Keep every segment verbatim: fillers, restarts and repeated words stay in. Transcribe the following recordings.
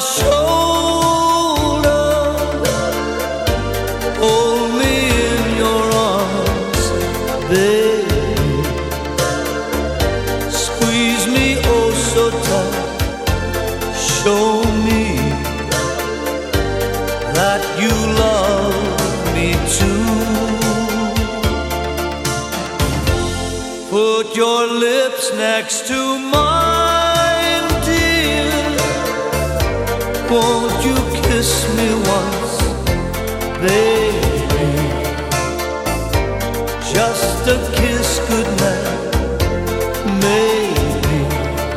shoulder, hold me in your arms, baby. Squeeze me oh so tight, show me that you love me too. Put your lips next to mine, dear. Won't you kiss me once, baby? Just a kiss goodnight, maybe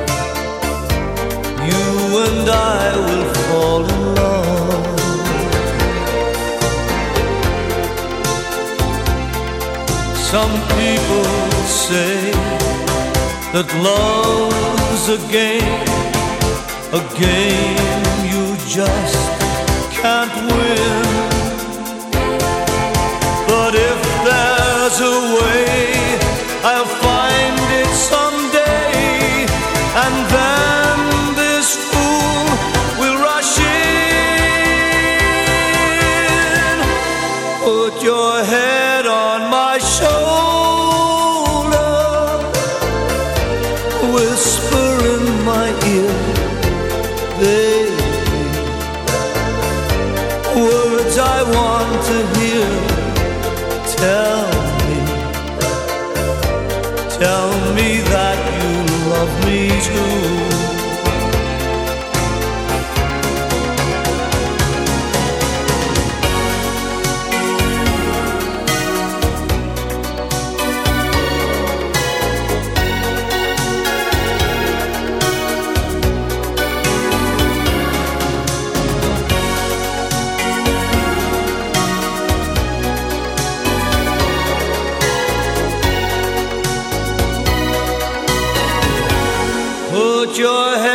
you and I will fall in love. Some people say that love's a game, a game you just can't win. But if there's a way, I'll find it someday, and then this fool will rush in. Put your head on my shoulder, whisper in my ear, baby, words I want to hear. Tell me, tell me that you love me too. Put your head